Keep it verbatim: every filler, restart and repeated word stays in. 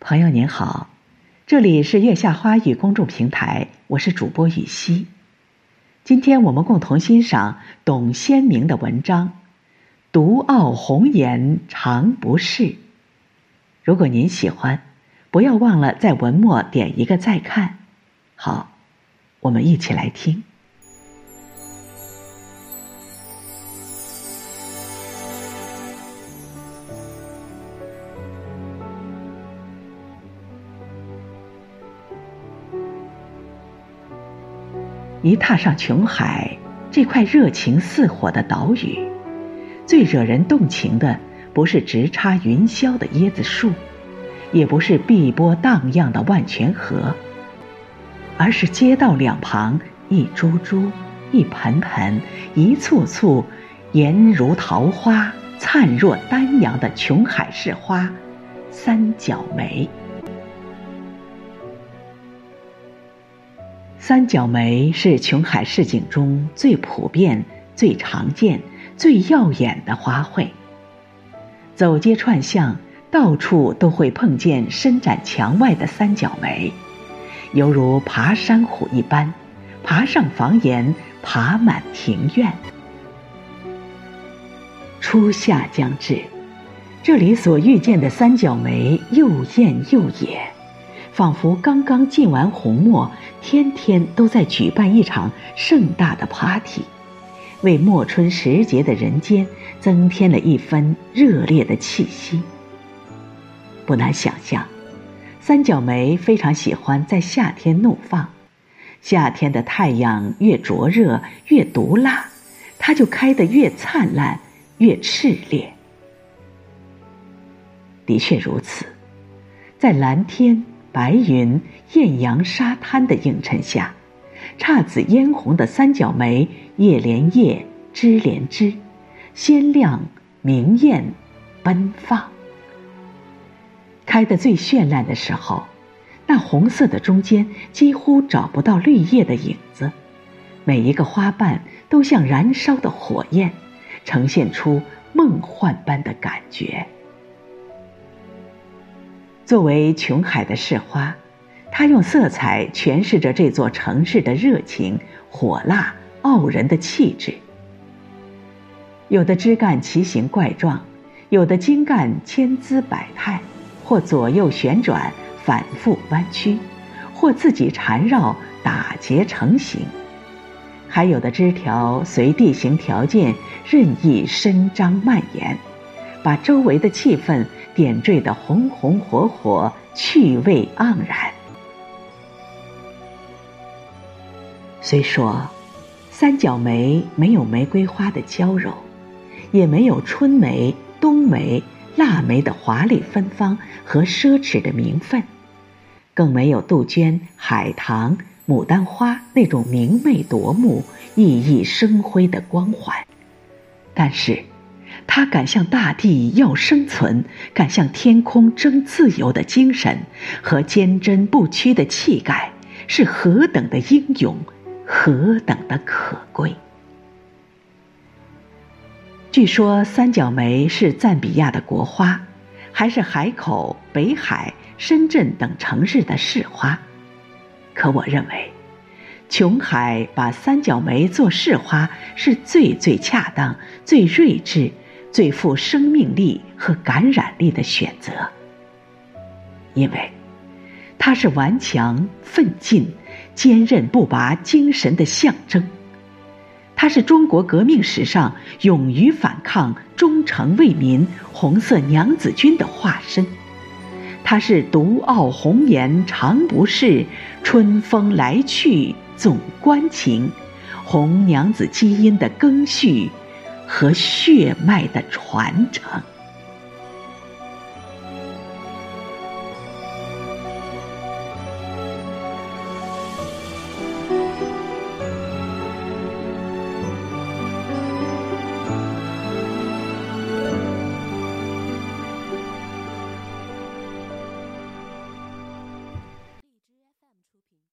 朋友您好，这里是月下花语公众平台，我是主播雨熙。今天我们共同欣赏董先明的文章《独傲红颜常不是》。如果您喜欢，不要忘了在文末点一个再看。好，我们一起来听。一踏上琼海这块热情似火的岛屿，最惹人动情的不是直插云霄的椰子树，也不是碧波荡漾的万泉河，而是街道两旁一株株、一盆盆、一簇簇颜如桃花、灿若丹阳的琼海市花三角梅。三角梅是琼海市井中最普遍、最常见、最耀眼的花卉。走街串巷，到处都会碰见伸展墙外的三角梅，犹如爬山虎一般，爬上房檐，爬满庭院。初夏将至，这里所遇见的三角梅又艳又野，仿佛刚刚进完红墨，天天都在举办一场盛大的 party， 为末春时节的人间增添了一分热烈的气息。不难想象，三角梅非常喜欢在夏天怒放，夏天的太阳越灼热越毒辣，它就开得越灿烂越炽烈。的确如此，在蓝天白云、艳阳沙滩的映衬下，姹紫嫣红的三角梅叶连叶，枝连枝，鲜亮明艳奔放。开得最绚烂的时候，那红色的中间几乎找不到绿叶的影子，每一个花瓣都像燃烧的火焰，呈现出梦幻般的感觉。作为琼海的市花，它用色彩诠释着这座城市的热情、火辣、傲人的气质。有的枝干奇形怪状，有的茎干千姿百态，或左右旋转，反复弯曲，或自己缠绕，打结成形。还有的枝条随地形条件任意伸张蔓延，把周围的气氛点缀得红红火火，趣味盎然。虽说三角梅没有玫瑰花的娇柔，也没有春梅、冬梅、腊梅的华丽芬芳和奢侈的名分，更没有杜鹃、海棠、牡丹花那种明媚夺目、熠熠生辉的光环，但是他敢向大地要生存，敢向天空争自由的精神和坚贞不屈的气概，是何等的英勇，何等的可贵。据说三角梅是赞比亚的国花，还是海口、北海、深圳等城市的市花。可我认为，琼海把三角梅做市花是最最恰当、最睿智、最富生命力和感染力的选择。因为它是顽强、奋进、坚韧不拔精神的象征，它是中国革命史上勇于反抗、忠诚为民红色娘子军的化身，它是独傲红颜常不是，春风来去总关情，红娘子基因的赓续和血脉的传承。